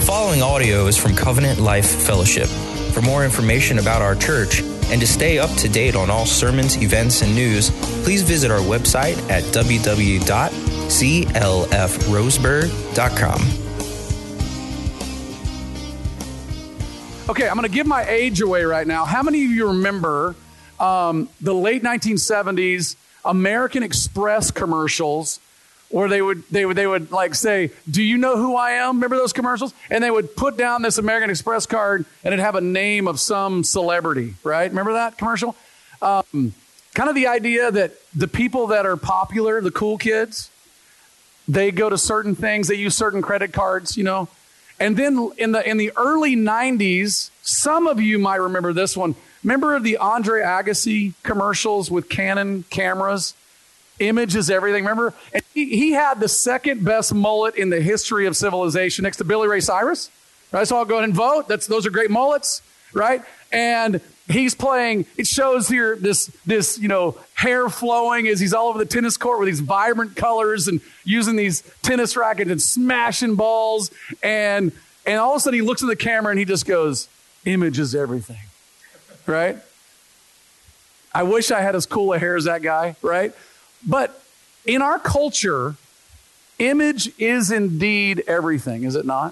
following audio is from Covenant Life Fellowship. For more information about our church and to stay up to date on all sermons, events, and news, please visit our website at www.clfroseburg.com. Okay, I'm going to give my age away right now. How many of you remember the late 1970s American Express commercials where they would like say, "Do you know who I am?" Remember those commercials? And they would put down this American Express card and it'd have a name of some celebrity, right? Remember that commercial? Kind of the idea that the people that are popular, the cool kids, they go to certain things, they use certain credit cards, you know. And then in the early 90s, some of you might remember this one. Remember the Andre Agassi commercials with Canon cameras? Image is everything, remember? And he had the second best mullet in the history of civilization next to Billy Ray Cyrus. Right? So I'll go ahead and vote. Those are great mullets, right? And he's playing, it shows here this hair flowing as he's all over the tennis court with these vibrant colors and using these tennis rackets and smashing balls. And all of a sudden he looks at the camera and he just goes, "Image is everything," right? I wish I had as cool a hair as that guy, right? But in our culture, image is indeed everything, is it not?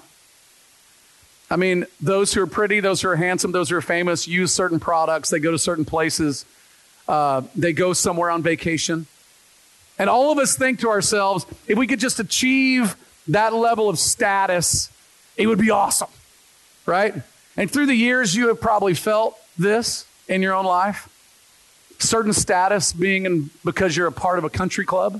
I mean, those who are pretty, those who are handsome, those who are famous use certain products. They go to certain places. They go somewhere on vacation. And all of us think to ourselves, if we could just achieve that level of status, it would be awesome, right? And through the years, you have probably felt this in your own life. Certain status being because you're a part of a country club.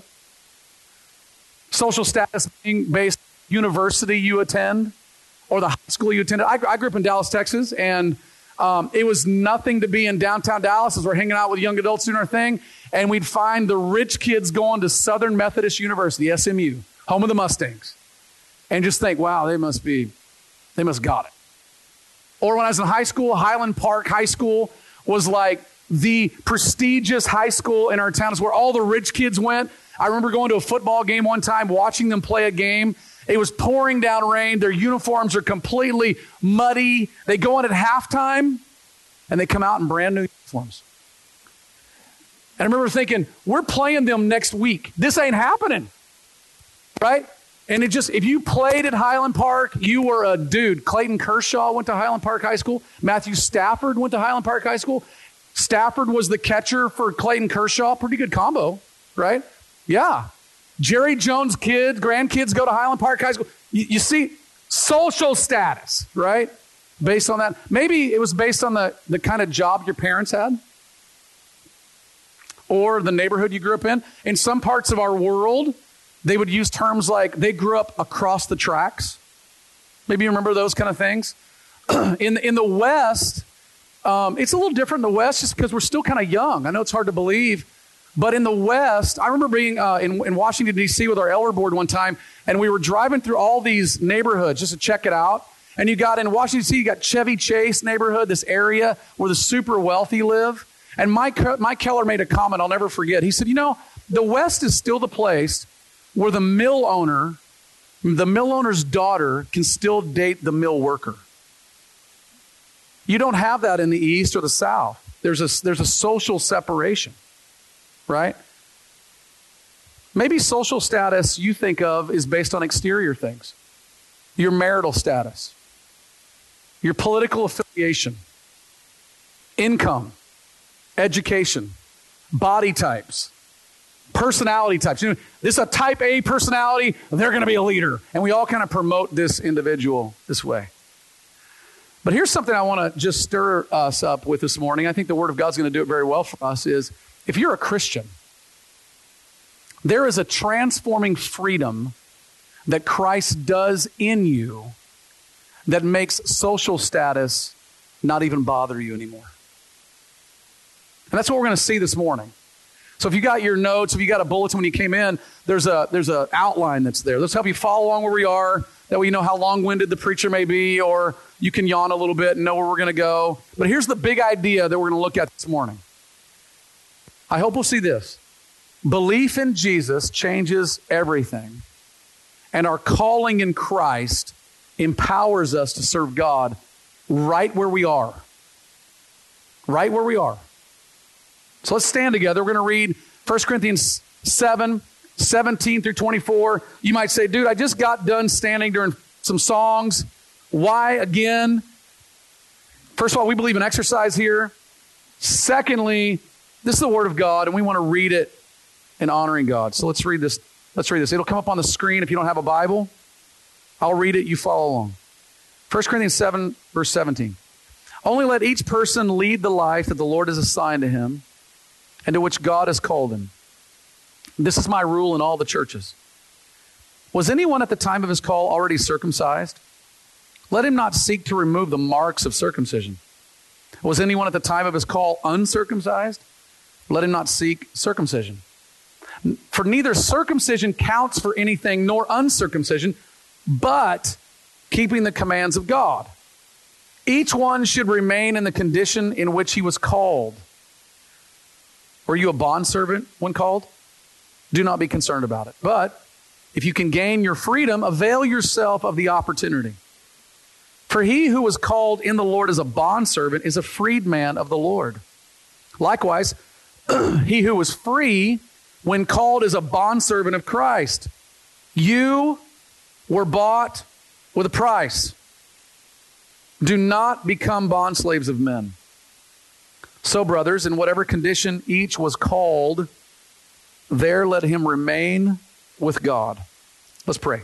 Social status being based on the university you attend or the high school you attended. I grew up in Dallas, Texas, and it was nothing to be in downtown Dallas as we're hanging out with young adults doing our thing, and we'd find the rich kids going to Southern Methodist University, SMU, home of the Mustangs, and just think, wow, they must got it. Or when I was in high school, Highland Park High School was like the prestigious high school in our town. Is where all the rich kids went. I remember going to a football game one time, watching them play a game. It was pouring down rain. Their uniforms are completely muddy. They go in at halftime, and they come out in brand new uniforms. And I remember thinking, we're playing them next week. This ain't happening, right? And if you played at Highland Park, you were a dude. Clayton Kershaw went to Highland Park High School. Matthew Stafford went to Highland Park High School. Stafford was the catcher for Clayton Kershaw. Pretty good combo, right? Yeah. Jerry Jones' grandkids go to Highland Park High School. You see, social status, right? Based on that. Maybe it was based on the kind of job your parents had or the neighborhood you grew up in. In some parts of our world, they would use terms like they grew up across the tracks. Maybe you remember those kind of things. In the West, it's a little different in the West just because we're still kind of young. I know it's hard to believe. But in the West, I remember being in Washington, D.C. with our elder board one time, and we were driving through all these neighborhoods just to check it out. And you got in Washington, D.C., you got Chevy Chase neighborhood, this area where the super wealthy live. And Mike Keller made a comment I'll never forget. He said, the West is still the place where the mill owner's daughter can still date the mill worker. You don't have that in the East or the South. There's a social separation, right? Maybe social status you think of is based on exterior things. Your marital status, your political affiliation, income, education, body types, personality types. This is a type A personality, they're going to be a leader. And we all kind of promote this individual this way. But here's something I want to just stir us up with this morning. I think the Word of God's going to do it very well for us is, if you're a Christian, there is a transforming freedom that Christ does in you that makes social status not even bother you anymore. And that's what we're going to see this morning. So if you got your notes, if you got a bulletin when you came in, there's a outline that's there. Let's help you follow along where we are. That way you know how long-winded the preacher may be, or you can yawn a little bit and know where we're going to go. But here's the big idea that we're going to look at this morning. I hope we'll see this. Belief in Jesus changes everything. And our calling in Christ empowers us to serve God right where we are. Right where we are. So let's stand together. We're going to read 1 Corinthians 7, 17 through 24. You might say, dude, I just got done standing during some songs. Why again? First of all, we believe in exercise here. Secondly, this is the Word of God, and we want to read it in honoring God. So let's read this. It'll come up on the screen if you don't have a Bible. I'll read it. You follow along. 1 Corinthians 7, verse 17. Only let each person lead the life that the Lord has assigned to him and to which God has called him. This is my rule in all the churches. Was anyone at the time of his call already circumcised? Let him not seek to remove the marks of circumcision. Was anyone at the time of his call uncircumcised? Let him not seek circumcision. For neither circumcision counts for anything nor uncircumcision, but keeping the commands of God. Each one should remain in the condition in which he was called. Were you a bondservant when called? Do not be concerned about it. But if you can gain your freedom, avail yourself of the opportunity. For he who was called in the Lord as a bondservant is a freedman of the Lord. Likewise, he who was free when called is a bondservant of Christ. You were bought with a price. Do not become bondslaves of men. So, brothers, in whatever condition each was called, there let him remain with God. Let's pray.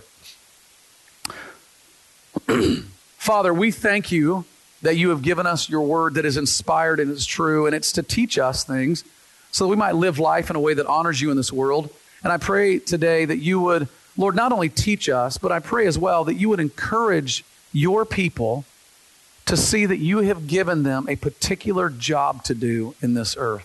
Father, we thank you that you have given us your word that is inspired and is true, and it's to teach us things so that we might live life in a way that honors you in this world. And I pray today that you would, Lord, not only teach us, but I pray as well that you would encourage your people to see that you have given them a particular job to do in this earth.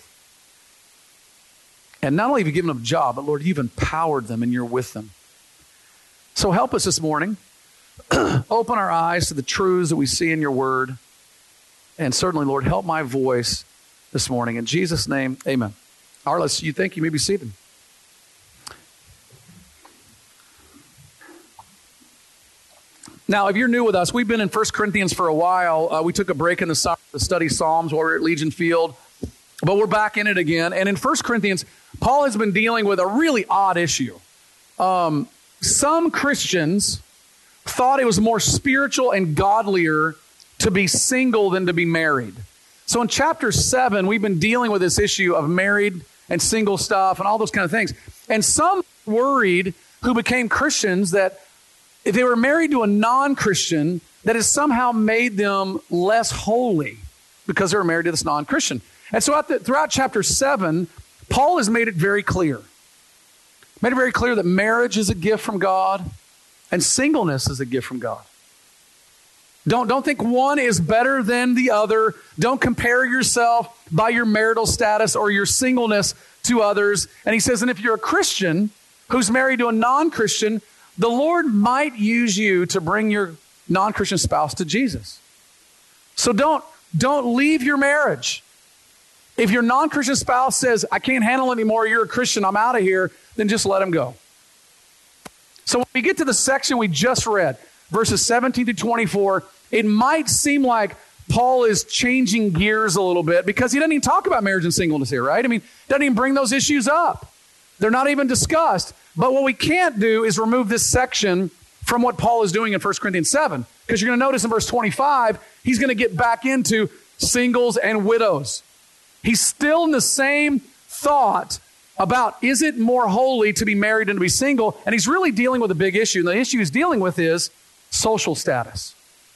And not only have you given them a job, but Lord, you've empowered them and you're with them. So help us this morning. Open our eyes to the truths that we see in your word. And certainly, Lord, help my voice this morning. In Jesus' name, amen. Arliss, you think you may be seated. Now, if you're new with us, we've been in 1 Corinthians for a while. We took a break in the summer to study Psalms while we were at Legion Field. But we're back in it again. And in 1 Corinthians, Paul has been dealing with a really odd issue. Some Christians thought it was more spiritual and godlier to be single than to be married. So in chapter 7, we've been dealing with this issue of married and single stuff and all those kind of things. And some worried who became Christians that if they were married to a non-Christian, that has somehow made them less holy because they were married to this non-Christian. And so throughout chapter 7, Paul has made it very clear. Made it very clear that marriage is a gift from God and singleness is a gift from God. Don't think one is better than the other. Don't compare yourself by your marital status or your singleness to others. And he says, and if you're a Christian who's married to a non-Christian, the Lord might use you to bring your non-Christian spouse to Jesus. So don't leave your marriage. If your non-Christian spouse says, I can't handle it anymore, you're a Christian, I'm out of here, then just let him go. So when we get to the section we just read, verses 17 to 24, it might seem like Paul is changing gears a little bit because he doesn't even talk about marriage and singleness here, right? I mean, doesn't even bring those issues up. They're not even discussed. But what we can't do is remove this section from what Paul is doing in 1 Corinthians 7. Because you're going to notice in verse 25, he's going to get back into singles and widows. He's still in the same thought about, is it more holy to be married than to be single? And he's really dealing with a big issue. And the issue he's dealing with is social status.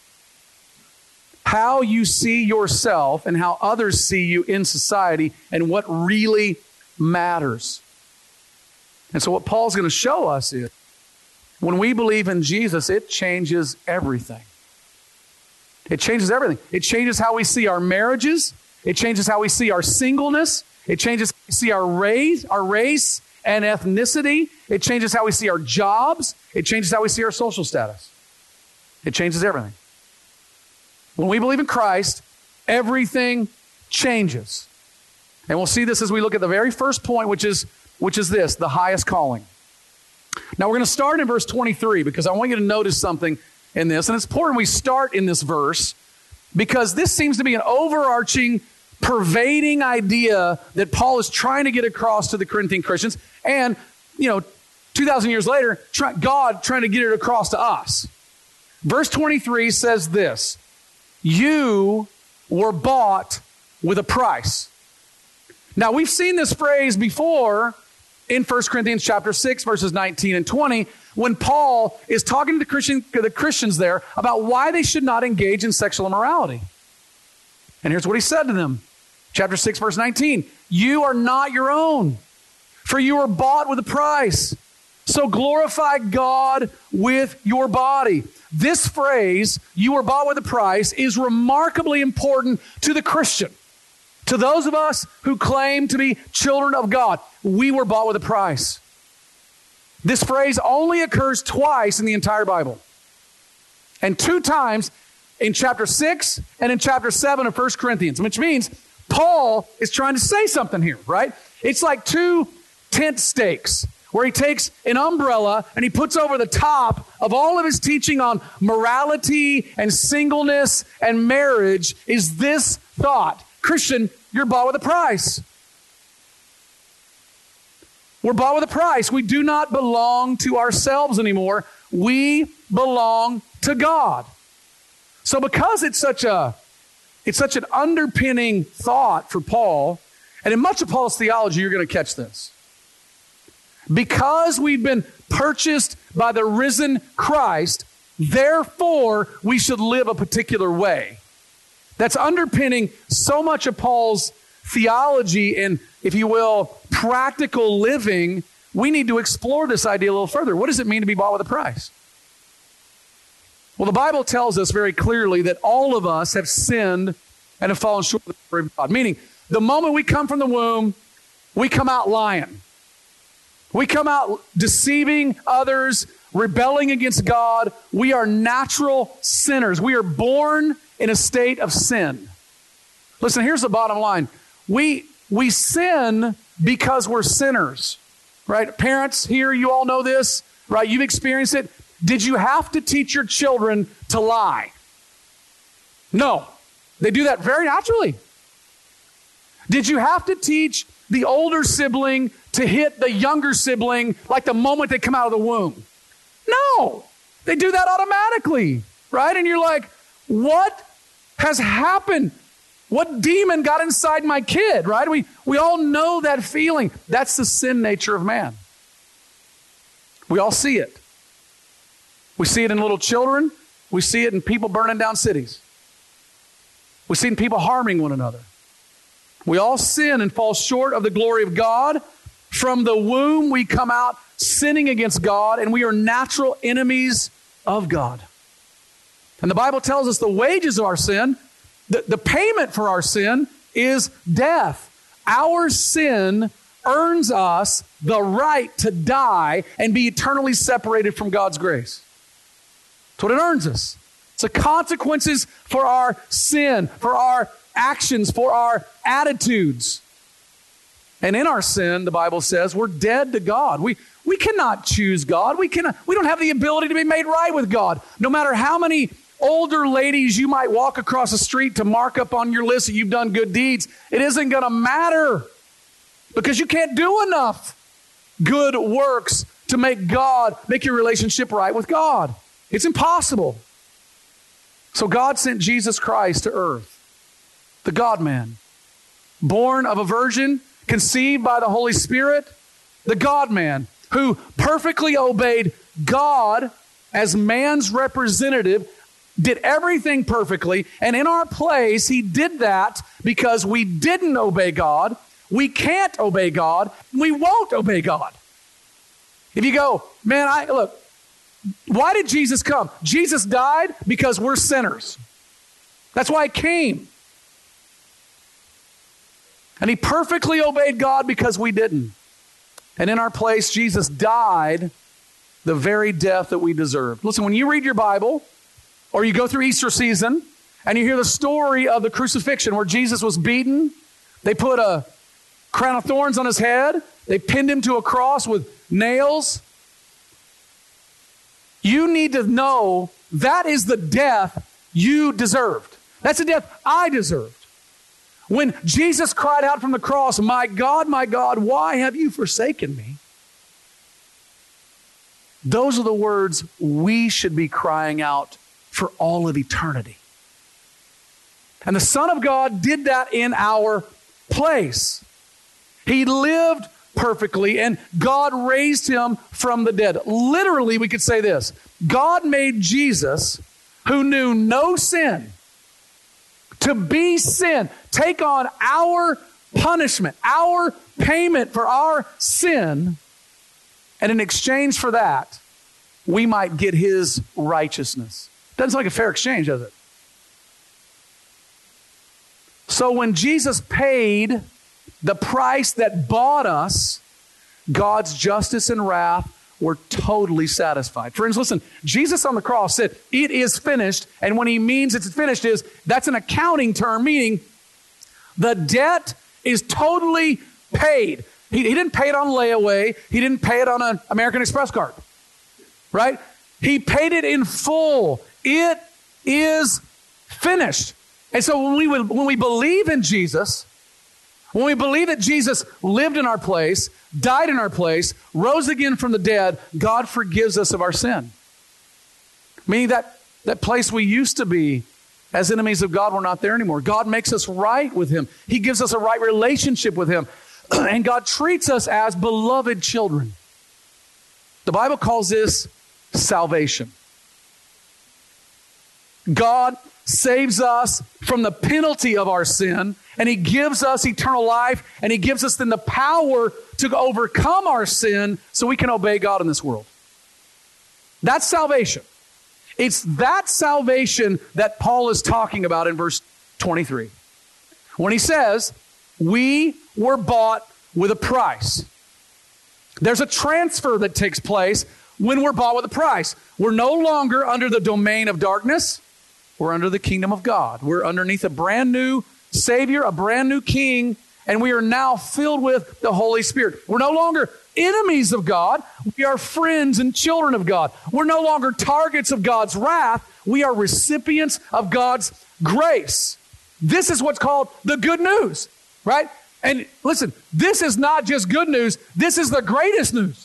How you see yourself and how others see you in society and what really matters. And so what Paul's going to show us is, when we believe in Jesus, it changes everything. It changes everything. It changes how we see our marriages. It changes how we see our singleness. It changes how we see our race and ethnicity. It changes how we see our jobs. It changes how we see our social status. It changes everything. When we believe in Christ, everything changes. And we'll see this as we look at the very first point, which is the highest calling. Now we're going to start in verse 23 because I want you to notice something in this, and it's important we start in this verse because this seems to be an overarching, pervading idea that Paul is trying to get across to the Corinthian Christians, and, 2,000 years later, God trying to get it across to us. Verse 23 says this, you were bought with a price. Now, we've seen this phrase before in 1 Corinthians chapter 6, verses 19 and 20, when Paul is talking to the Christians there about why they should not engage in sexual immorality. And here's what he said to them. Chapter 6, verse 19, you are not your own, for you were bought with a price. So glorify God with your body. This phrase, you were bought with a price, is remarkably important to the Christian. To those of us who claim to be children of God, we were bought with a price. This phrase only occurs twice in the entire Bible. And 2 times in chapter 6 and in chapter 7 of 1 Corinthians, which means Paul is trying to say something here, right? It's like 2 tent stakes where he takes an umbrella and he puts over the top of all of his teaching on morality and singleness and marriage is this thought. Christian, you're bought with a price. We're bought with a price. We do not belong to ourselves anymore. We belong to God. So because it's such an underpinning thought for Paul, and in much of Paul's theology, you're going to catch this. Because we've been purchased by the risen Christ, therefore we should live a particular way. That's underpinning so much of Paul's theology and, if you will, practical living. We need to explore this idea a little further. What does it mean to be bought with a price? Well, the Bible tells us very clearly that all of us have sinned and have fallen short of the glory of God. Meaning, the moment we come from the womb, we come out lying. We come out deceiving others, rebelling against God. We are natural sinners. We are born in a state of sin. Listen, here's the bottom line. We sin because we're sinners, right? Parents here, you all know this, right? You've experienced it. Did you have to teach your children to lie? No. They do that very naturally. Did you have to teach the older sibling to hit the younger sibling like the moment they come out of the womb? No. They do that automatically, right? And you're like, what has happened? What demon got inside my kid, right? We all know that feeling. That's the sin nature of man. We all see it. We see it in little children. We see it in people burning down cities. We see it in people harming one another. We all sin and fall short of the glory of God. From the womb, we come out sinning against God, and we are natural enemies of God. And the Bible tells us the wages of our sin, the payment for our sin is death. Our sin earns us the right to die and be eternally separated from God's grace. That's what it earns us. It's the consequences for our sin, for our actions, for our attitudes. And in our sin, the Bible says, we're dead to God. We cannot choose God. We don't have the ability to be made right with God. No matter how many older ladies you might walk across the street to mark up on your list that you've done good deeds, it isn't going to matter because you can't do enough good works to make your relationship right with God. It's impossible. So God sent Jesus Christ to earth, the God-man, born of a virgin, conceived by the Holy Spirit, the God-man, who perfectly obeyed God as man's representative, did everything perfectly, and in our place, he did that because we didn't obey God, we can't obey God, we won't obey God. If you go, man, look, why did Jesus come? Jesus died because we're sinners. That's why he came. And he perfectly obeyed God because we didn't. And in our place, Jesus died the very death that we deserved. Listen, when you read your Bible, or you go through Easter season, and you hear the story of the crucifixion where Jesus was beaten, they put a crown of thorns on his head, they pinned him to a cross with nails. You need to know that is the death you deserved. That's the death I deserved. When Jesus cried out from the cross, my God, why have you forsaken me? Those are the words we should be crying out for all of eternity. And the Son of God did that in our place. He lived perfectly, and God raised him from the dead. Literally, we could say this: God made Jesus, who knew no sin, to be sin, take on our punishment, our payment for our sin, and in exchange for that, we might get his righteousness. Doesn't sound like a fair exchange, does it? So when Jesus paid the price that bought us, God's justice and wrath were totally satisfied. Friends, listen, Jesus on the cross said, it is finished. And when he means it's finished, that's an accounting term, meaning the debt is totally paid. He didn't pay it on layaway. He didn't pay it on an American Express card, right? He paid it in full. It is finished. And so when we believe in Jesus, when we believe that Jesus lived in our place, died in our place, rose again from the dead, God forgives us of our sin. Meaning that place we used to be as enemies of God, we're not there anymore. God makes us right with him. He gives us a right relationship with him. And God treats us as beloved children. The Bible calls this salvation. God saves us from the penalty of our sin, and he gives us eternal life, and he gives us then the power to overcome our sin so we can obey God in this world. That's salvation. It's that salvation that Paul is talking about in verse 23. When he says, we were bought with a price. There's a transfer that takes place when we're bought with a price. We're no longer under the domain of darkness. We're under the kingdom of God. We're underneath a brand new Savior, a brand new King, and we are now filled with the Holy Spirit. We're no longer enemies of God. We are friends and children of God. We're no longer targets of God's wrath. We are recipients of God's grace. This is what's called the good news, right? And listen, this is not just good news. This is the greatest news.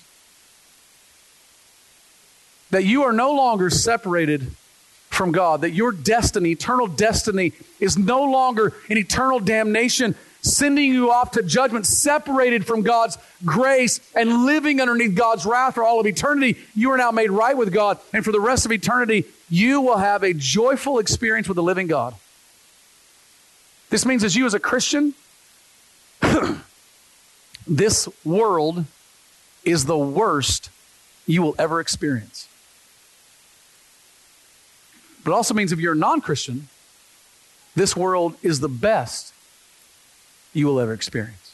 That you are no longer separated from God, that your destiny, eternal destiny, is no longer in eternal damnation, sending you off to judgment, separated from God's grace and living underneath God's wrath for all of eternity. You are now made right with God, and for the rest of eternity, you will have a joyful experience with the living God. This means as you as a Christian, this world is the worst you will ever experience. But it also means if you're a non-Christian, this world is the best you will ever experience.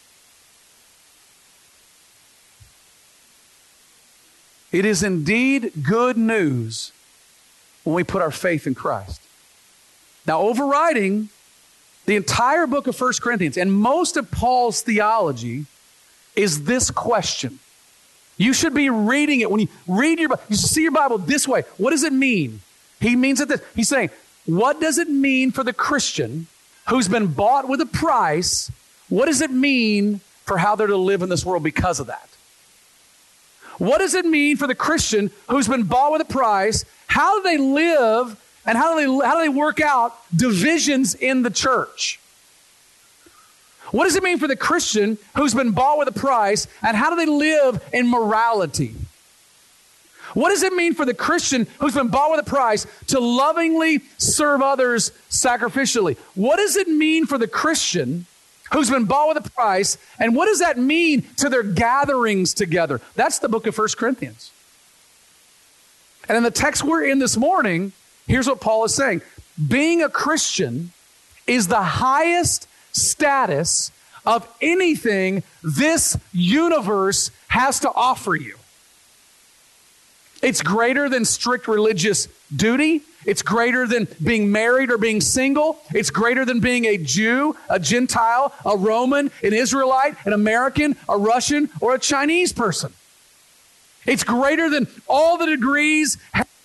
It is indeed good news when we put our faith in Christ. Now, overriding the entire book of 1 Corinthians and most of Paul's theology is this question. You should be reading it. When you read you should see your Bible this way. What does it mean? He means it this. He's saying, what does it mean for the Christian who's been bought with a price? What does it mean for how they're to live in this world because of that? What does it mean for the Christian who's been bought with a price? How do they live and how do they work out divisions in the church? What does it mean for the Christian who's been bought with a price, and how do they live in morality? What does it mean for the Christian who's been bought with a price to lovingly serve others sacrificially? What does it mean for the Christian who's been bought with a price, and what does that mean to their gatherings together? That's the book of 1 Corinthians. And in the text we're in this morning, here's what Paul is saying. Being a Christian is the highest status of anything this universe has to offer you. It's greater than strict religious duty. It's greater than being married or being single. It's greater than being a Jew, a Gentile, a Roman, an Israelite, an American, a Russian, or a Chinese person. It's greater than all the degrees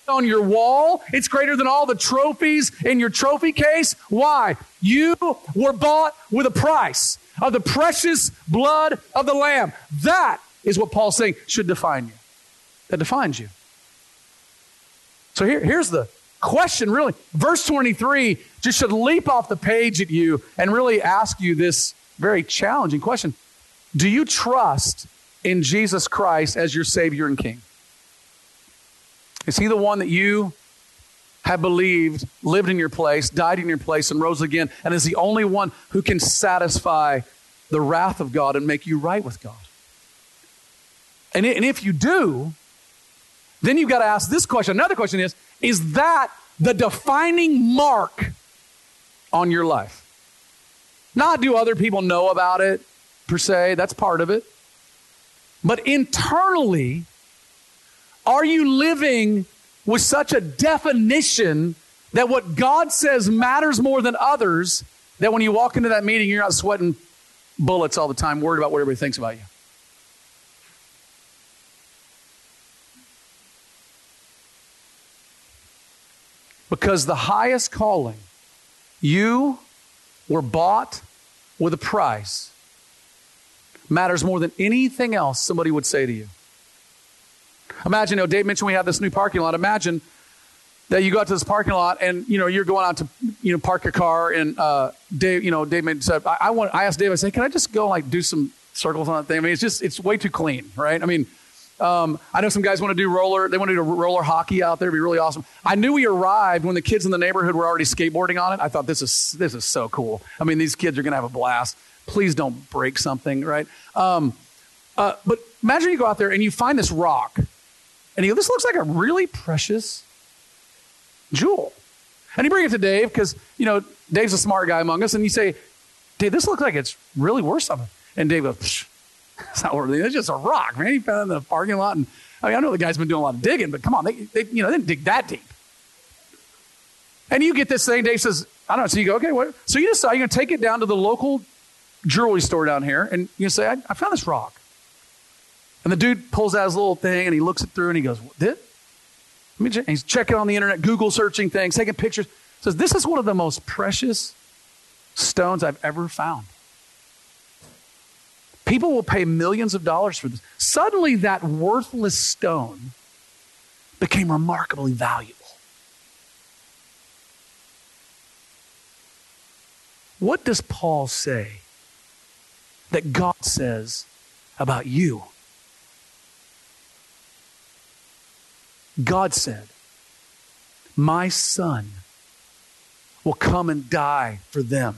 on your wall. It's greater than all the trophies in your trophy case. Why? You were bought with a price of the precious blood of the Lamb. That is what Paul's saying should define you. That defines you. So here's the question, really. Verse 23 just should leap off the page at you and really ask you this very challenging question. Do you trust in Jesus Christ as your Savior and King? Is he the one that you have believed, lived in your place, died in your place, and rose again, and is the only one who can satisfy the wrath of God and make you right with God? And if you do, then you've got to ask this question. Another question is that the defining mark on your life? Not do other people know about it, per se. That's part of it. But internally, are you living with such a definition that what God says matters more than others, that when you walk into that meeting, you're not sweating bullets all the time, worried about what everybody thinks about you? Because the highest calling, you were bought with a price, matters more than anything else somebody would say to you. Imagine, Dave mentioned we have this new parking lot. Imagine that you go out to this parking lot and, you're going out to, park your car, and Dave said, I asked Dave, I said, can I just go do some circles on that thing? I mean, it's way too clean, right? I mean, I know some guys want to do roller hockey out there. It'd be really awesome. I knew we arrived when the kids in the neighborhood were already skateboarding on it. I thought, this is so cool. I mean, these kids are going to have a blast. Please don't break something, right? But imagine you go out there and you find this rock, and you go, this looks like a really precious jewel. And you bring it to Dave because, Dave's a smart guy among us, and you say, Dave, this looks like it's really worth something. And Dave goes, it's not worth it. It's just a rock, man. He found it in the parking lot. And I know the guy's been doing a lot of digging, but come on, they didn't dig that deep. And you get this thing, Dave says, I don't know. So you go, okay, what? So you decide you're going to take it down to the local jewelry store down here, and you say, I found this rock. And the dude pulls out his little thing, and he looks it through, and he goes, and he's checking on the internet, Google searching things, taking pictures. Says, this is one of the most precious stones I've ever found. People will pay millions of dollars for this. Suddenly, that worthless stone became remarkably valuable. What does Paul say that God says about you? God said, my son will come and die for them.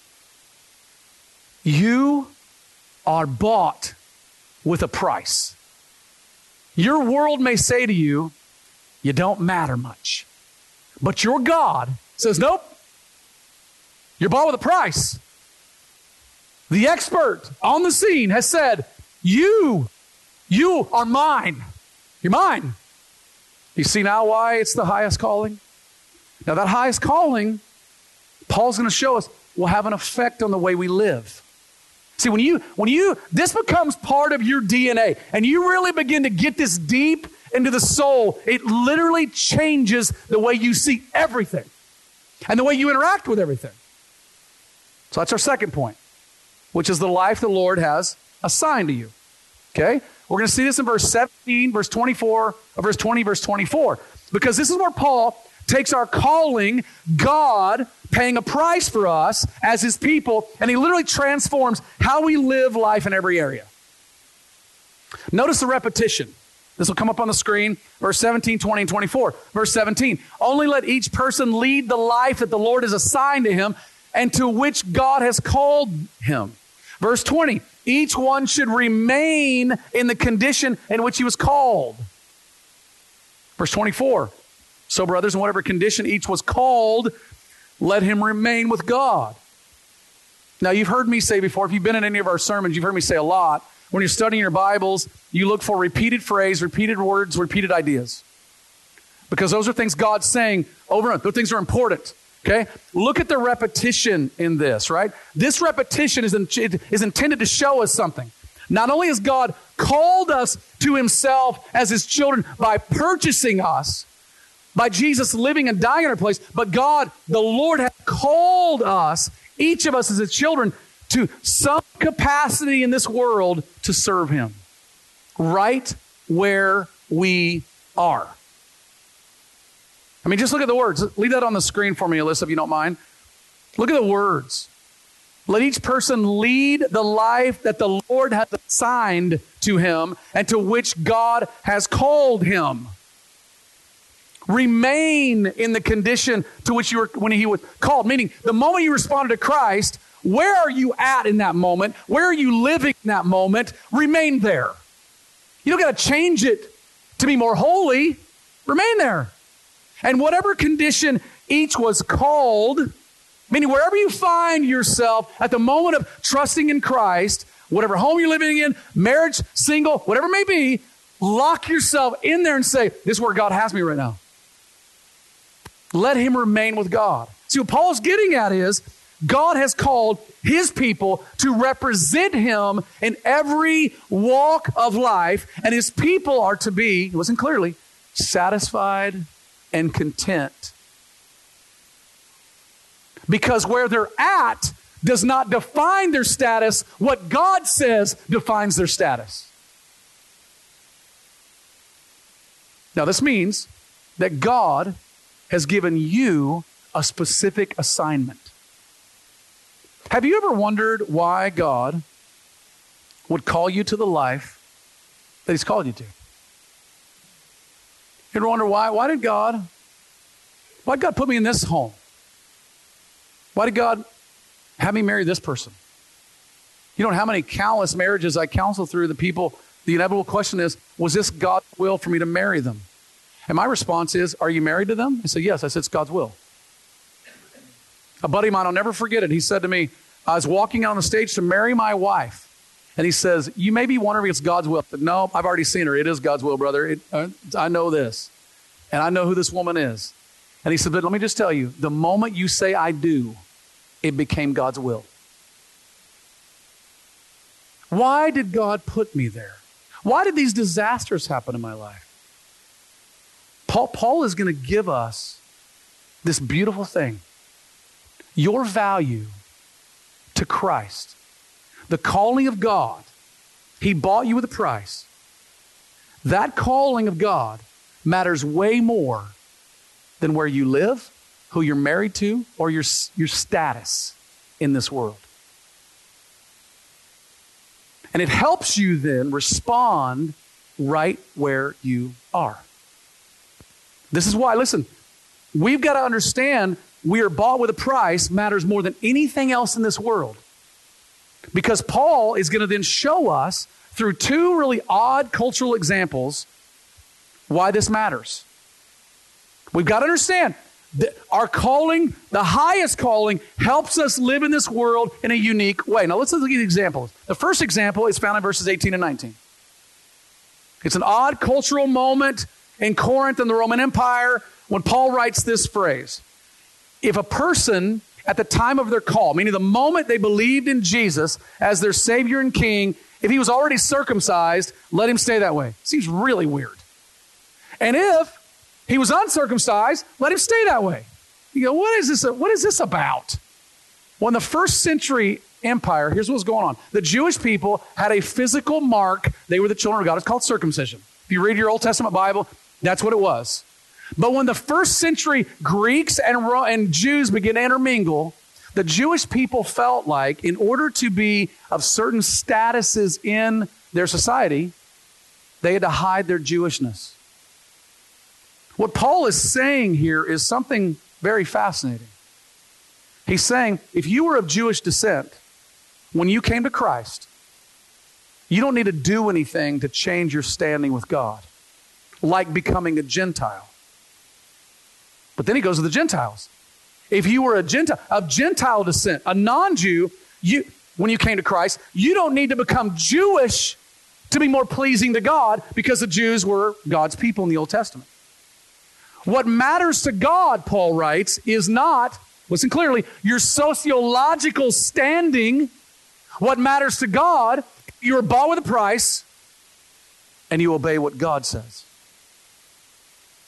You are bought with a price. Your world may say to you, you don't matter much. But your God says, nope, you're bought with a price. The expert on the scene has said, you are mine. You're mine. You see now why it's the highest calling? Now that highest calling, Paul's going to show us, will have an effect on the way we live. See, when this becomes part of your DNA and you really begin to get this deep into the soul, it literally changes the way you see everything and the way you interact with everything. So that's our second point, which is the life the Lord has assigned to you. Okay? We're going to see this in verse 17, verse 24, verse 20, verse 24. Because this is where Paul takes our calling, God paying a price for us as his people, and he literally transforms how we live life in every area. Notice the repetition. This will come up on the screen. Verse 17, 20, and 24. Verse 17, only let each person lead the life that the Lord has assigned to him and to which God has called him. Verse 20, each one should remain in the condition in which he was called. Verse 24, so brothers, in whatever condition each was called, let him remain with God. Now, you've heard me say before, if you've been in any of our sermons, you've heard me say a lot. When you're studying your Bibles, you look for repeated phrase, repeated words, repeated ideas. Because those are things God's saying over and over. Those things are important. Okay? Look at the repetition in this, right? This repetition is intended to show us something. Not only has God called us to himself as his children by purchasing us, by Jesus living and dying in our place, but God, the Lord, has called us, each of us as His children, to some capacity in this world to serve Him right where we are. I mean, just look at the words. Leave that on the screen for me, Alyssa, if you don't mind. Look at the words. Let each person lead the life that the Lord has assigned to him and to which God has called him. Remain in the condition to which you were when He was called. Meaning, the moment you responded to Christ, where are you at in that moment? Where are you living in that moment? Remain there. You don't got to change it to be more holy. Remain there. And whatever condition each was called, meaning wherever you find yourself at the moment of trusting in Christ, whatever home you're living in, marriage, single, whatever it may be, lock yourself in there and say, this is where God has me right now. Let Him remain with God. See, what Paul's getting at is, God has called His people to represent Him in every walk of life, and His people are to be, listen clearly, satisfied and content. Because where they're at does not define their status. What God says defines their status. Now, this means that God has given you a specific assignment. Have you ever wondered why God would call you to the life that He's called you to? You ever wonder why? Why'd God put me in this home? Why did God have me marry this person? You know how many countless marriages I counsel through the people, the inevitable question is, was this God's will for me to marry them? And my response is, are you married to them? I said, yes. I said, it's God's will. A buddy of mine, I'll never forget it. He said to me, I was walking on the stage to marry my wife. And he says, you may be wondering if it's God's will. I said, no, I've already seen her. It is God's will, brother. I know this. And I know who this woman is. And he said, but let me just tell you, the moment you say I do, it became God's will. Why did God put me there? Why did these disasters happen in my life? Paul is going to give us this beautiful thing. Your value to Christ, the calling of God, He bought you with a price. That calling of God matters way more than where you live, who you're married to, or your status in this world. And it helps you then respond right where you are. This is why, listen, we've got to understand we are bought with a price matters more than anything else in this world. Because Paul is going to then show us through two really odd cultural examples why this matters. We've got to understand that our calling, the highest calling, helps us live in this world in a unique way. Now let's look at the examples. The first example is found in verses 18 and 19. It's an odd cultural moment in Corinth and the Roman Empire when Paul writes this phrase. If a person at the time of their call, meaning the moment they believed in Jesus as their Savior and King, if he was already circumcised, let him stay that way. Seems really weird. And if he was uncircumcised, let him stay that way. You go, what is this about? Well, in the first century empire, here's what was going on. The Jewish people had a physical mark. They were the children of God. It's called circumcision. If you read your Old Testament Bible, that's what it was. But when the first century Greeks and Jews began to intermingle, the Jewish people felt like in order to be of certain statuses in their society, they had to hide their Jewishness. What Paul is saying here is something very fascinating. He's saying, if you were of Jewish descent, when you came to Christ, you don't need to do anything to change your standing with God, like becoming a Gentile. But then he goes to the Gentiles. If you were a Gentile of Gentile descent, a non-Jew, when you came to Christ, you don't need to become Jewish to be more pleasing to God because the Jews were God's people in the Old Testament. What matters to God, Paul writes, is not, listen clearly, your sociological standing. What matters to God, you are bought with a price and you obey what God says.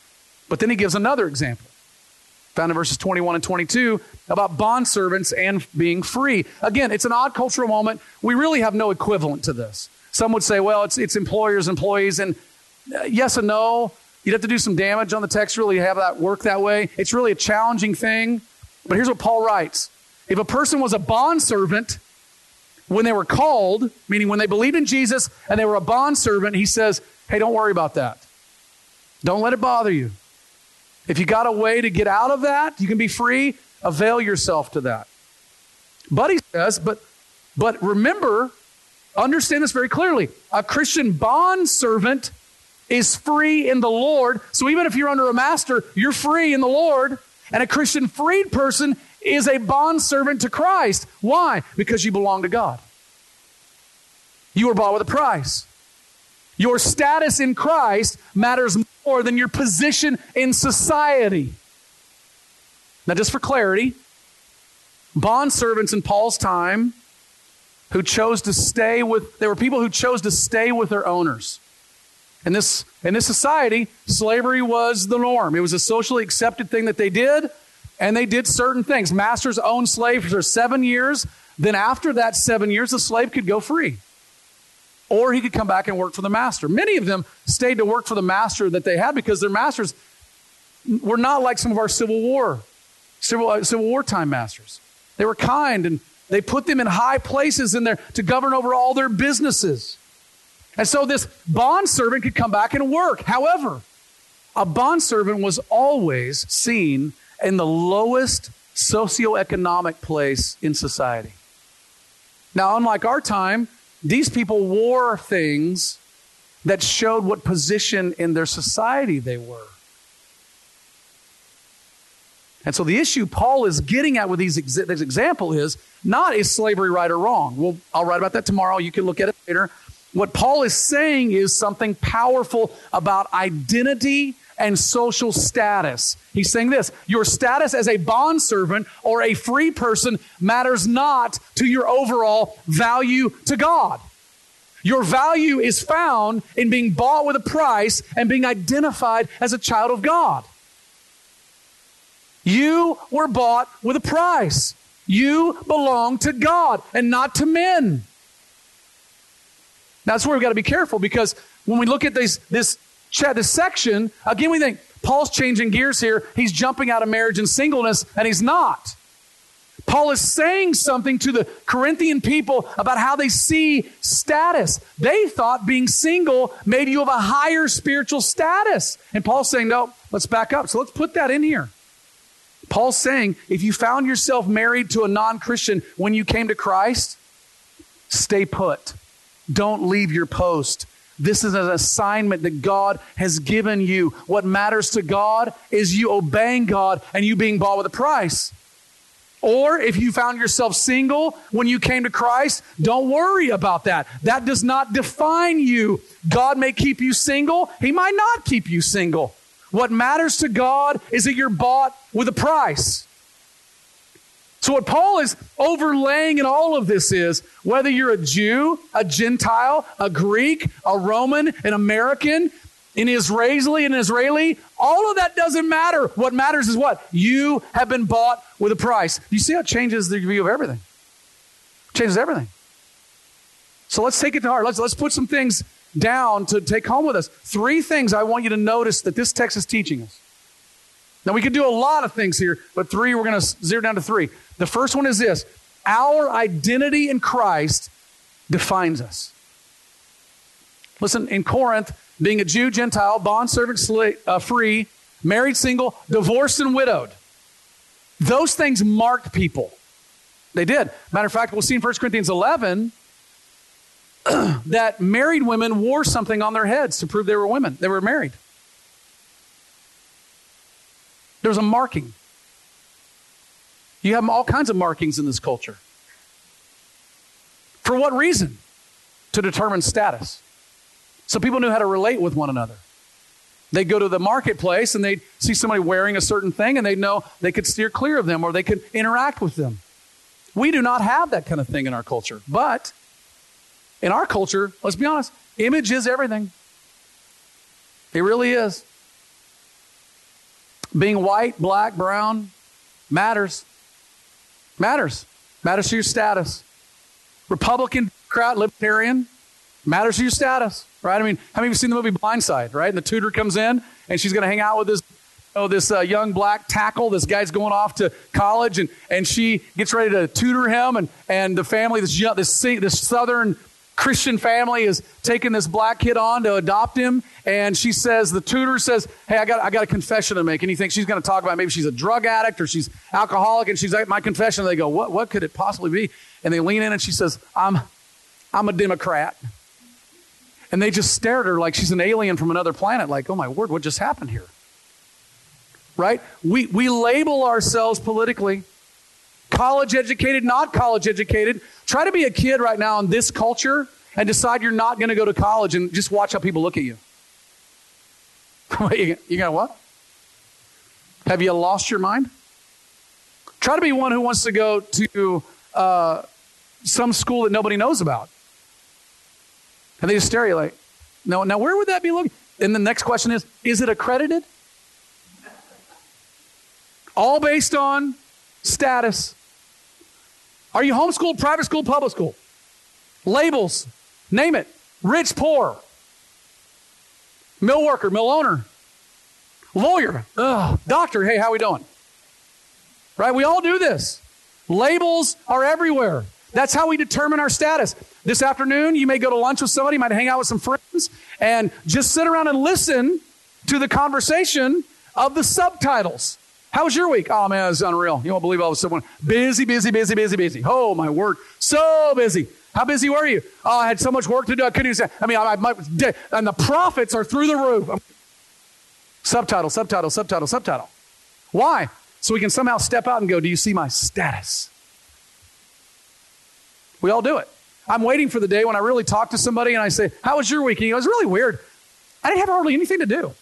But then he gives another example, found in verses 21 and 22, about bondservants and being free. Again, it's an odd cultural moment. We really have no equivalent to this. Some would say, well, it's employers, employees, and yes and no. You'd have to do some damage on the text, really have that work that way. It's really a challenging thing. But here's what Paul writes. If a person was a bondservant when they were called, meaning when they believed in Jesus and they were a bondservant, he says, hey, don't worry about that. Don't let it bother you. If you got a way to get out of that, you can be free, avail yourself to that. But he says, but remember, understand this very clearly. A Christian bondservant is free in the Lord. So even if you're under a master, you're free in the Lord. And a Christian freed person is a bondservant to Christ. Why? Because you belong to God. You were bought with a price. Your status in Christ matters more than your position in society. Now, just for clarity, bondservants in Paul's time who chose to stay with, there were people who chose to stay with their owners. In this society, slavery was the norm. It was a socially accepted thing that they did, and they did certain things. Masters owned slaves for 7 years. Then after that 7 years, the slave could go free. Or he could come back and work for the master. Many of them stayed to work for the master that they had because their masters were not like some of our Civil War time masters. They were kind, and they put them in high places in there to govern over all their businesses. And so this bondservant could come back and work. However, a bondservant was always seen in the lowest socioeconomic place in society. Now, unlike our time, these people wore things that showed what position in their society they were. And so the issue Paul is getting at with this example is not is slavery right or wrong. I'll write about that tomorrow. You can look at it later. What Paul is saying is something powerful about identity and social status. He's saying this: your status as a bondservant or a free person matters not to your overall value to God. Your value is found in being bought with a price and being identified as a child of God. You were bought with a price. You belong to God and not to men. Now, that's where we've got to be careful, because when we look at this section, again, we think Paul's changing gears here. He's jumping out of marriage and singleness, and he's not. Paul is saying something to the Corinthian people about how they see status. They thought being single made you of a higher spiritual status. And Paul's saying, no, let's back up. So let's put that in here. Paul's saying, if you found yourself married to a non-Christian when you came to Christ, stay put. Don't leave your post. This is an assignment that God has given you. What matters to God is you obeying God and you being bought with a price. Or if you found yourself single when you came to Christ, don't worry about that. That does not define you. God may keep you single. He might not keep you single. What matters to God is that you're bought with a price. So what Paul is overlaying in all of this is, whether you're a Jew, a Gentile, a Greek, a Roman, an American, an Israeli, all of that doesn't matter. What matters is what? You have been bought with a price. You see how it changes the view of everything? It changes everything. So let's take it to heart. Let's put some things down to take home with us. 3 things I want you to notice that this text is teaching us. Now, we could do a lot of things here, but 3, we're going to zero down to 3. The first one is this: our identity in Christ defines us. Listen, in Corinth, being a Jew, Gentile, bondservant, free, married, single, divorced, and widowed, those things marked people. They did. Matter of fact, we'll see in 1 Corinthians 11 that married women wore something on their heads to prove they were women. They were married. There was a marking. You have all kinds of markings in this culture. For what reason? To determine status. So people knew how to relate with one another. They'd go to the marketplace and they'd see somebody wearing a certain thing and they'd know they could steer clear of them or they could interact with them. We do not have that kind of thing in our culture. But in our culture, let's be honest, image is everything. It really is. Being white, black, brown matters. Matters. Matters to your status. Republican, Democrat, Libertarian, matters to your status, right? I mean, how many of you seen the movie Blindside, right? And the tutor comes in and she's going to hang out with this young black tackle. This guy's going off to college and she gets ready to tutor him and the family, this Southern Christian family is taking this black kid on to adopt him. And the tutor says, hey, I got a confession to make. And he thinks she's going to talk about maybe she's a drug addict or she's alcoholic. And she's like, my confession. And they go, what could it possibly be? And they lean in and she says, I'm a Democrat. And they just stare at her like she's an alien from another planet. Like, oh my word, what just happened here? Right? We label ourselves politically. College educated, not college educated. Try to be a kid right now in this culture and decide you're not going to go to college and just watch how people look at you. You got what? Have you lost your mind? Try to be one who wants to go to some school that nobody knows about. And they just stare at you like, no, now where would that be looking? And the next question is it accredited? All based on status. Are you homeschooled, private school, public school? Labels. Name it. Rich, poor. Mill worker, mill owner. Lawyer. Doctor, hey, how we doing? Right? We all do this. Labels are everywhere. That's how we determine our status. This afternoon, you may go to lunch with somebody, you might hang out with some friends, and just sit around and listen to the conversation of the subtitles. How was your week? Oh, man, it's unreal. You won't believe all of a sudden. Busy, busy, busy, busy, busy. Oh, my word. So busy. How busy were you? Oh, I had so much work to do. I couldn't even say. I mean, and the profits are through the roof. Subtitle, subtitle, subtitle, subtitle. Why? So we can somehow step out and go, do you see my status? We all do it. I'm waiting for the day when I really talk to somebody and I say, how was your week? And he goes, really weird. I didn't have hardly anything to do.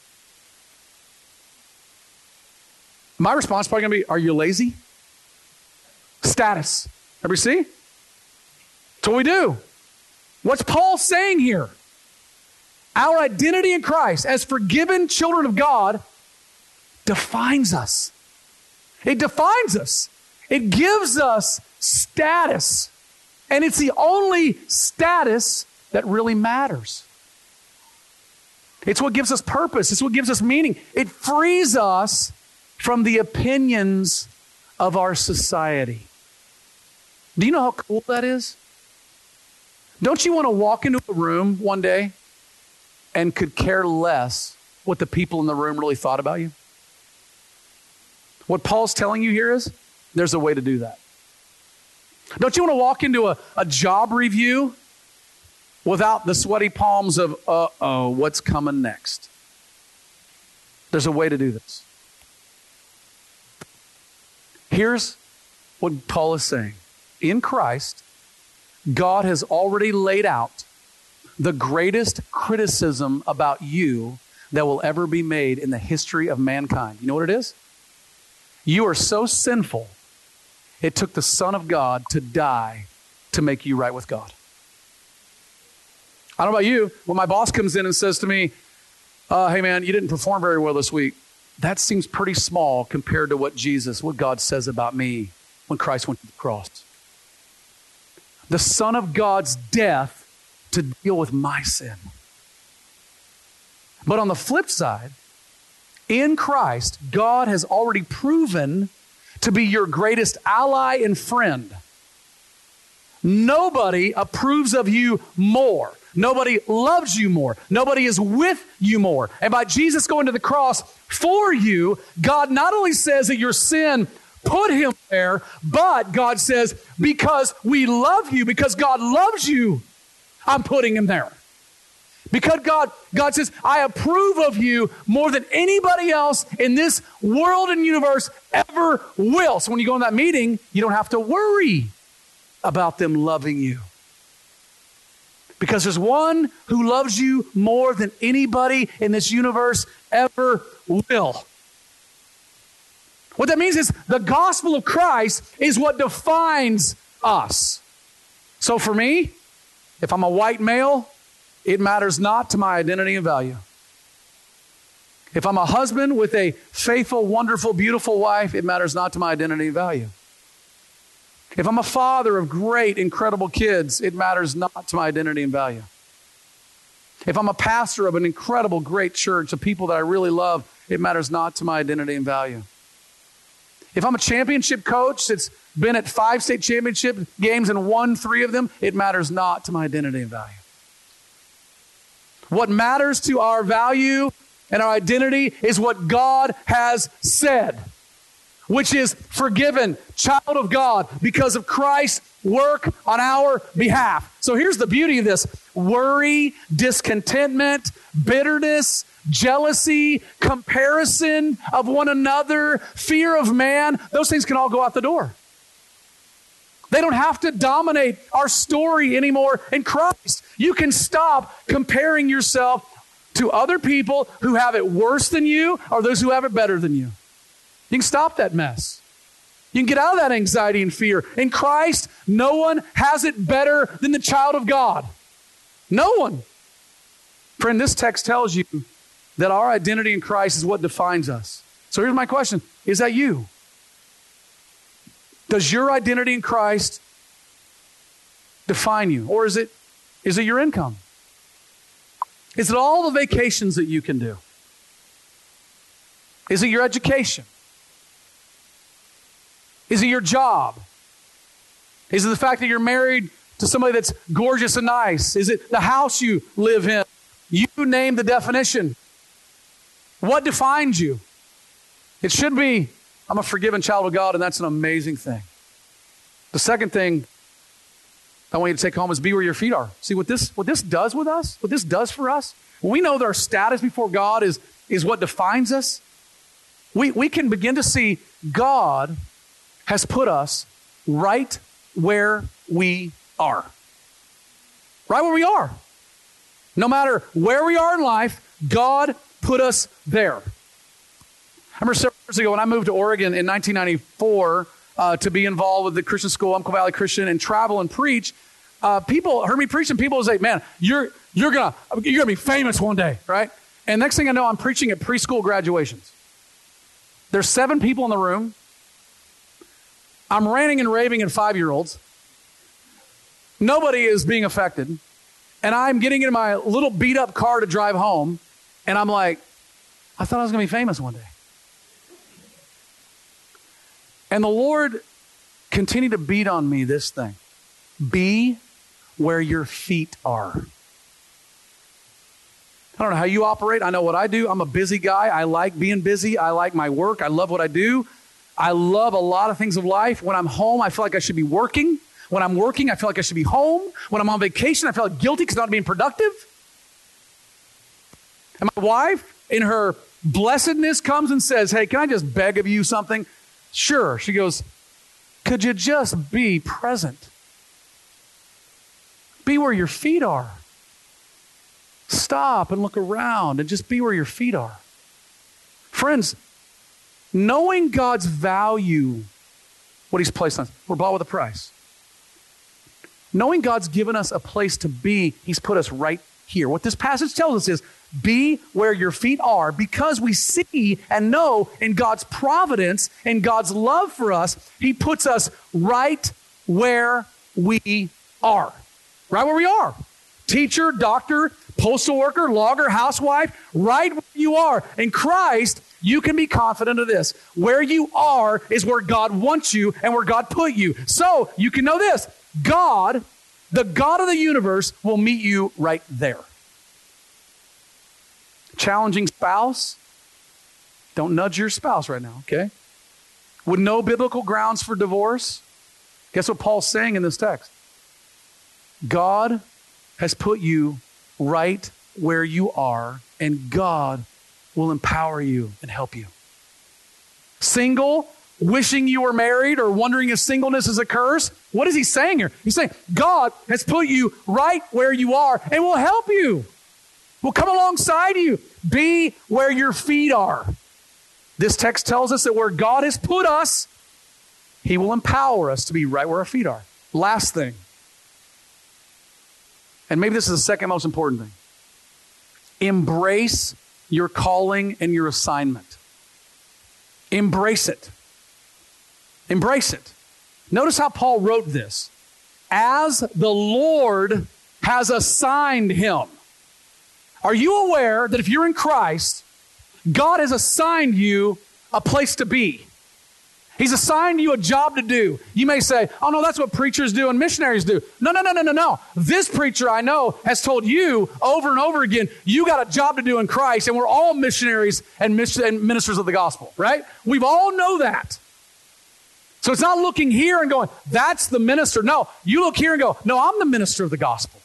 My response is probably going to be, are you lazy? Status. Everybody see? That's what we do. What's Paul saying here? Our identity in Christ as forgiven children of God defines us. It defines us. It gives us status. And it's the only status that really matters. It's what gives us purpose. It's what gives us meaning. It frees us from the opinions of our society. Do you know how cool that is? Don't you want to walk into a room one day and could care less what the people in the room really thought about you? What Paul's telling you here is there's a way to do that. Don't you want to walk into a job review without the sweaty palms of, what's coming next? There's a way to do this. Here's what Paul is saying. In Christ, God has already laid out the greatest criticism about you that will ever be made in the history of mankind. You know what it is? You are so sinful, it took the Son of God to die to make you right with God. I don't know about you, when my boss comes in and says to me, hey man, you didn't perform very well this week. That seems pretty small compared to what God says about me when Christ went to the cross. The Son of God's death to deal with my sin. But on the flip side, in Christ, God has already proven to be your greatest ally and friend. Nobody approves of you more. Nobody loves you more. Nobody is with you more. And by Jesus going to the cross for you, God not only says that your sin put him there, but God says, because we love you, because God loves you, I'm putting him there. Because God says, I approve of you more than anybody else in this world and universe ever will. So when you go in that meeting, you don't have to worry about them loving you. Because there's one who loves you more than anybody in this universe ever will. What that means is the gospel of Christ is what defines us. So for me, if I'm a white male, it matters not to my identity and value. If I'm a husband with a faithful, wonderful, beautiful wife, it matters not to my identity and value. If I'm a father of great, incredible kids, it matters not to my identity and value. If I'm a pastor of an incredible, great church of people that I really love, it matters not to my identity and value. If I'm a championship coach that's been at 5 state championship games and won 3 of them, it matters not to my identity and value. What matters to our value and our identity is what God has said, which is forgiven, child of God, because of Christ's work on our behalf. So here's the beauty of this. Worry, discontentment, bitterness, jealousy, comparison of one another, fear of man, those things can all go out the door. They don't have to dominate our story anymore in Christ. You can stop comparing yourself to other people who have it worse than you or those who have it better than you. You can stop that mess. You can get out of that anxiety and fear. In Christ, no one has it better than the child of God. No one. Friend, this text tells you that our identity in Christ is what defines us. So here's my question. Is that you? Does your identity in Christ define you? Or is it your income? Is it all the vacations that you can do? Is it your education? Is it your job? Is it the fact that you're married to somebody that's gorgeous and nice? Is it the house you live in? You name the definition. What defines you? It should be, I'm a forgiven child of God, and that's an amazing thing. The second thing I want you to take home is be where your feet are. See what this does with us, what this does for us? When we know that our status before God is what defines us, we can begin to see God has put us right where we are. Right where we are. No matter where we are in life, God put us there. I remember several years ago when I moved to Oregon in 1994 to be involved with the Christian school, Umpqua Valley Christian, and travel and preach. People heard me preach, and people would say, "Man, you're gonna be famous one day, right?" And next thing I know, I'm preaching at preschool graduations. There's 7 people in the room. I'm ranting and raving at 5-year-olds. Nobody is being affected. And I'm getting in my little beat up car to drive home. And I'm like, I thought I was going to be famous one day. And the Lord continued to beat on me this thing. Be where your feet are. I don't know how you operate. I know what I do. I'm a busy guy. I like being busy. I like my work. I love what I do. I love a lot of things of life. When I'm home, I feel like I should be working. When I'm working, I feel like I should be home. When I'm on vacation, I feel like guilty because I'm not being productive. And my wife, in her blessedness, comes and says, "Hey, can I just beg of you something?" Sure. She goes, "Could you just be present? Be where your feet are. Stop and look around and just be where your feet are." Friends, knowing God's value, what He's placed on us, we're bought with a price. Knowing God's given us a place to be, He's put us right here. What this passage tells us is, be where your feet are, because we see and know in God's providence and God's love for us, He puts us right where we are. Right where we are. Teacher, doctor, postal worker, logger, housewife, right where you are. In Christ, you can be confident of this. Where you are is where God wants you and where God put you. So you can know this. God, the God of the universe, will meet you right there. Challenging spouse? Don't nudge your spouse right now, okay? With no biblical grounds for divorce? Guess what Paul's saying in this text? God has put you right where you are, and God will empower you and help you. Single, wishing you were married or wondering if singleness is a curse? What is he saying here? He's saying God has put you right where you are and will help you. Will come alongside you. Be where your feet are. This text tells us that where God has put us, He will empower us to be right where our feet are. Last thing, and maybe this is the second most important thing. Embrace your calling and your assignment. Embrace it. Embrace it. Notice how Paul wrote this. As the Lord has assigned him. Are you aware that if you're in Christ, God has assigned you a place to be? He's assigned you a job to do. You may say, oh no, that's what preachers do and missionaries do. No. This preacher I know has told you over and over again, you got a job to do in Christ, and we're all missionaries and ministers of the gospel, right? We've all know that. So it's not looking here and going, that's the minister. No, you look here and go, no, I'm the minister of the gospel.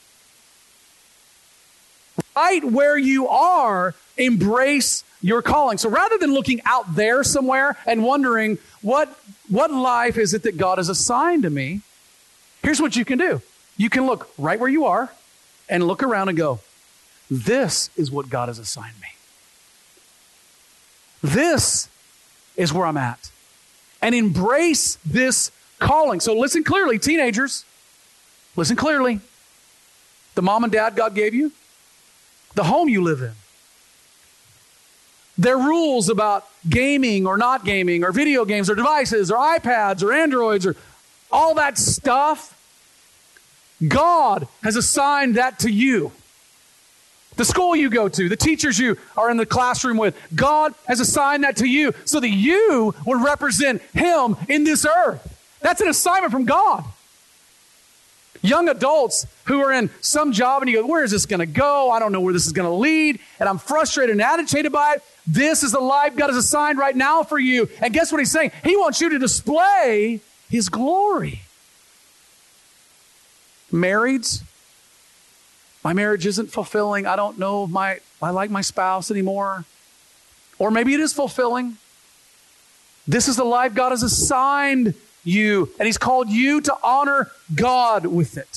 Right where you are, embrace your calling. So rather than looking out there somewhere and wondering, what life is it that God has assigned to me? Here's what you can do. You can look right where you are and look around and go, this is what God has assigned me. This is where I'm at. And embrace this calling. So listen clearly, teenagers. Listen clearly. The mom and dad God gave you. The home you live in. There are rules about gaming or not gaming or video games or devices or iPads or Androids or all that stuff. God has assigned that to you. The school you go to, the teachers you are in the classroom with, God has assigned that to you so that you would represent Him in this earth. That's an assignment from God. Young adults who are in some job and you go, where is this going to go? I don't know where this is going to lead. And I'm frustrated and agitated by it. This is the life God has assigned right now for you. And guess what He's saying? He wants you to display His glory. Marrieds, my marriage isn't fulfilling. I don't know if I like my spouse anymore. Or maybe it is fulfilling. This is the life God has assigned you, and He's called you to honor God with it.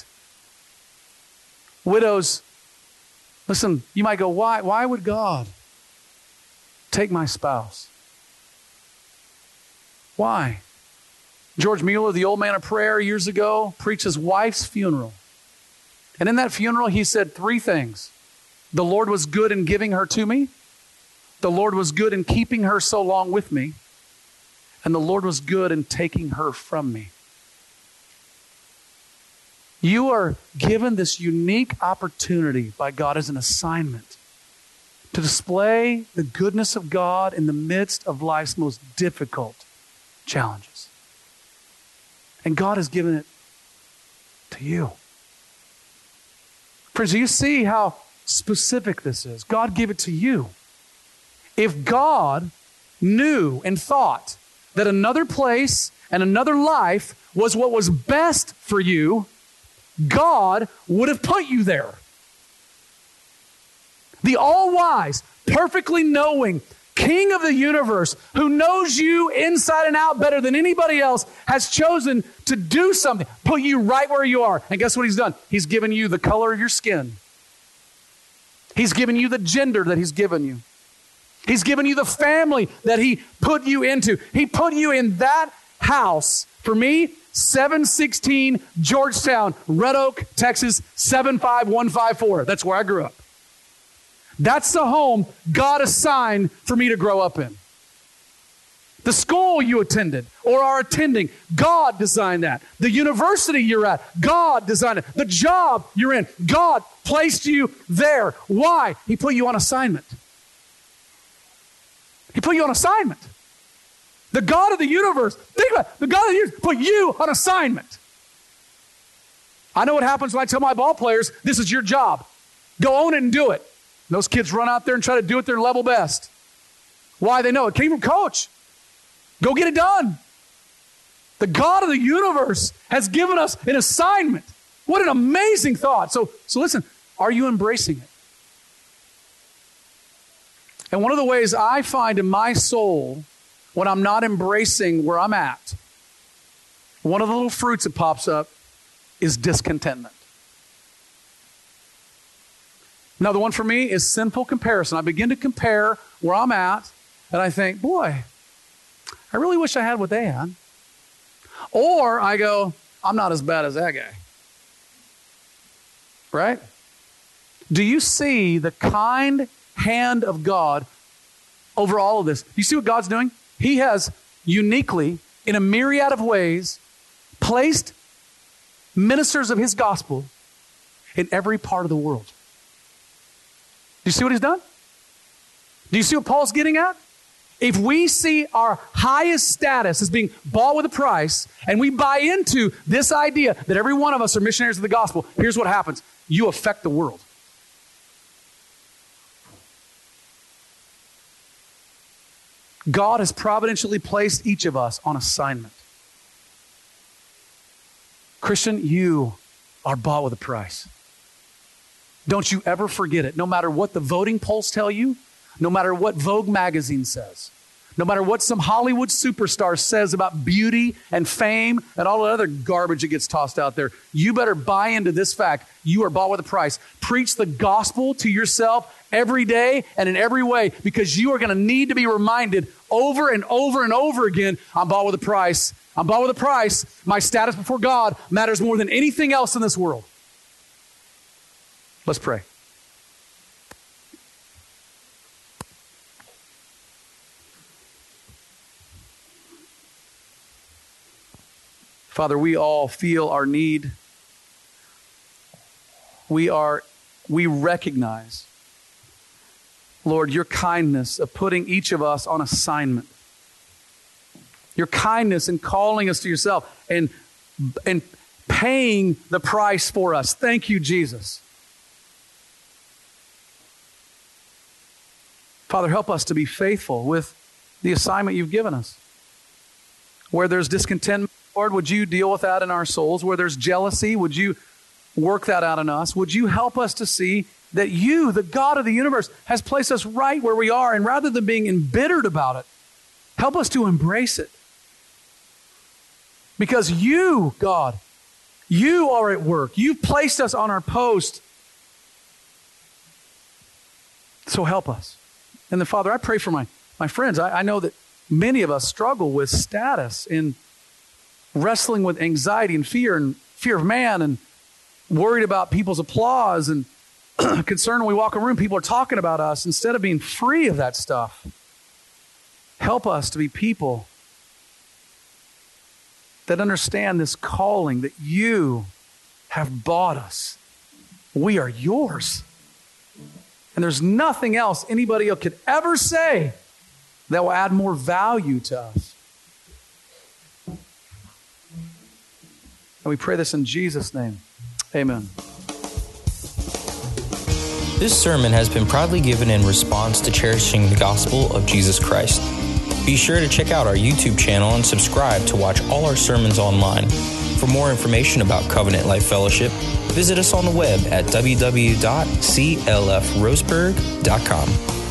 Widows, listen, you might go, why would God take my spouse? Why? George Mueller, the old man of prayer years ago, preached his wife's funeral. And in that funeral, he said 3 things. The Lord was good in giving her to me. The Lord was good in keeping her so long with me. And the Lord was good in taking her from me. You are given this unique opportunity by God as an assignment to display the goodness of God in the midst of life's most difficult challenges. And God has given it to you. Friends, do you see how specific this is? God gave it to you. If God knew and thought that another place and another life was what was best for you, God would have put you there. The all-wise, perfectly knowing King of the universe, who knows you inside and out better than anybody else, has chosen to do something, put you right where you are. And guess what He's done? He's given you the color of your skin. He's given you the gender that He's given you. He's given you the family that He put you into. He put you in that house. For me, 716 Georgetown, Red Oak, Texas, 75154. That's where I grew up. That's the home God assigned for me to grow up in. The school you attended or are attending, God designed that. The university you're at, God designed it. The job you're in, God placed you there. Why? He put you on assignment. He put you on assignment. The God of the universe, think about it, the God of the universe put you on assignment. I know what happens when I tell my ball players, this is your job. Go own it and do it. And those kids run out there and try to do it their level best. Why? They know it came from coach. Go get it done. The God of the universe has given us an assignment. What an amazing thought. So listen, are you embracing it? And one of the ways I find in my soul when I'm not embracing where I'm at, one of the little fruits that pops up is discontentment. Another one for me is sinful comparison. I begin to compare where I'm at, and I think, boy, I really wish I had what they had. Or I go, I'm not as bad as that guy. Right? Do you see the kind hand of God over all of this. You see what God's doing? He has uniquely, in a myriad of ways, placed ministers of his gospel in every part of the world. Do you see what he's done? Do you see what Paul's getting at? If we see our highest status as being bought with a price, and we buy into this idea that every one of us are missionaries of the gospel, here's what happens. You affect the world. God has providentially placed each of us on assignment. Christian, you are bought with a price. Don't you ever forget it. No matter what the voting polls tell you, no matter what Vogue magazine says, no matter what some Hollywood superstar says about beauty and fame and all the other garbage that gets tossed out there, you better buy into this fact. You are bought with a price. Preach the gospel to yourself every day and in every way, because you are going to need to be reminded over and over and over again, I'm bought with a price. I'm bought with a price. My status before God matters more than anything else in this world. Let's pray. Father, we all feel our need. We recognize, Lord, your kindness of putting each of us on assignment. Your kindness in calling us to yourself and paying the price for us. Thank you, Jesus. Father, help us to be faithful with the assignment you've given us. Where there's discontentment, Lord, would you deal with that in our souls? Where there's jealousy, would you work that out in us? Would you help us to see that you, the God of the universe, has placed us right where we are, and rather than being embittered about it, help us to embrace it. Because you, God, you are at work. You've placed us on our post. So help us. And then, Father, I pray for my friends. I know that many of us struggle with status in wrestling with anxiety and fear of man, and worried about people's applause, and concerned when we walk in a room, people are talking about us instead of being free of that stuff. Help us to be people that understand this calling that you have bought us. We are yours. And there's nothing else anybody else could ever say that will add more value to us. And we pray this in Jesus' name. Amen. This sermon has been proudly given in response to cherishing the gospel of Jesus Christ. Be sure to check out our YouTube channel and subscribe to watch all our sermons online. For more information about Covenant Life Fellowship, visit us on the web at www.clfroseburg.com.